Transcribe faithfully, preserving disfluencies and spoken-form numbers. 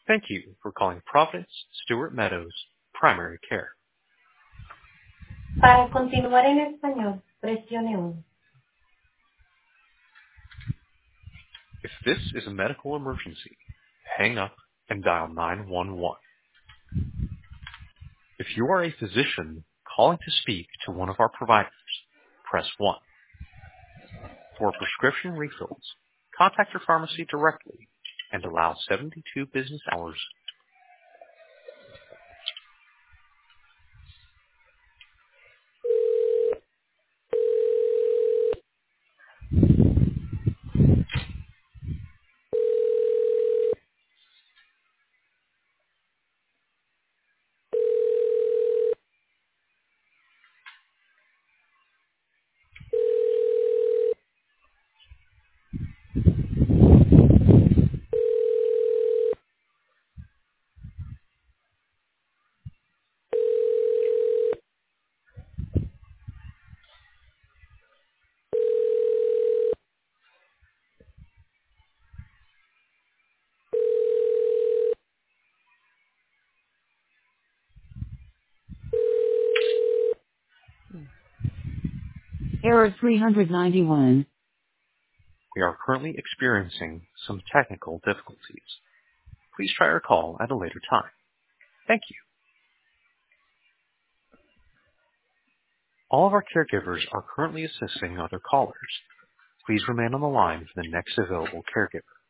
Thank you for calling Providence Stewart Meadows Primary Care. Para continuar en español, presione uno. If this is a medical emergency, hang up and dial nine one one. If you are a physician calling to speak to one of our providers, press one. For prescription refills, contact your pharmacy directly and allow seventy-two business hours. Error three hundred ninety-one. We are currently experiencing some technical difficulties. Please try your call at a later time. Thank you. All of our caregivers are currently assisting other callers. Please remain on the line for the next available caregiver.